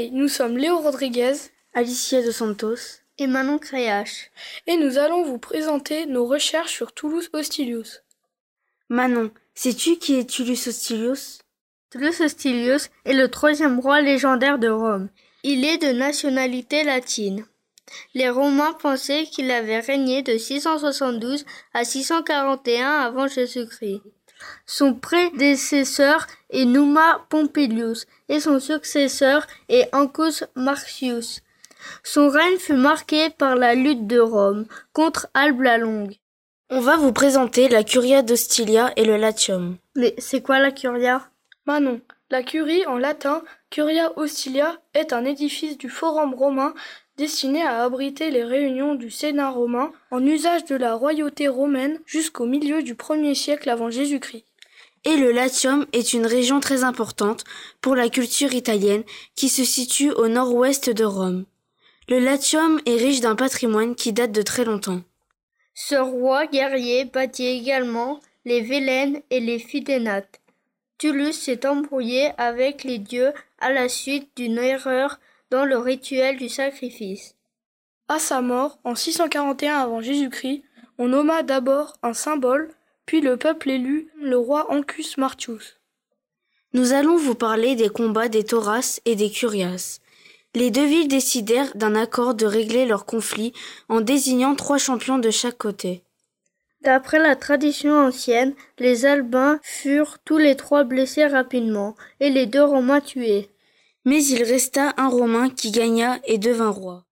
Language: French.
nous sommes Léo Rodriguez Alicia dos Santos et Manon Créache. Et nous allons vous présenter nos recherches sur Tullus Hostilius. Manon, sais-tu qui est Tullus Hostilius? Tullus Hostilius est le 3e roi légendaire de Rome. Il est de nationalité latine. Les Romains pensaient qu'il avait régné de 672 à 641 avant Jésus-Christ. Son prédécesseur est Numa Pompilius et son successeur est Ancus Marcius. Son règne fut marqué par la lutte de Rome contre Albe la Longue. On va vous présenter la Curia d'Hostilia et le Latium. Mais c'est quoi la Curia? Manon, la curie en latin, Curia Hostilia, est un édifice du Forum romain destiné à abriter les réunions du Sénat romain en usage de la royauté romaine jusqu'au milieu du 1er siècle avant Jésus-Christ. Et le Latium est une région très importante pour la culture italienne qui se situe au nord-ouest de Rome. Le Latium est riche d'un patrimoine qui date de très longtemps. Ce roi guerrier bâtit également les Vélènes et les Fidénates. Tullus s'est embrouillé avec les dieux à la suite d'une erreur dans le rituel du sacrifice. À sa mort, en 641 avant Jésus-Christ, on nomma d'abord un symbole, puis le peuple élut le roi Ancus Marcius. Nous allons vous parler des combats des Tauras et des Curias. Les deux villes décidèrent d'un accord de régler leur conflit en désignant 3 champions de chaque côté. D'après la tradition ancienne, les Albains furent tous les 3 blessés rapidement et les 2 Romains tués. Mais il resta un Romain qui gagna et devint roi.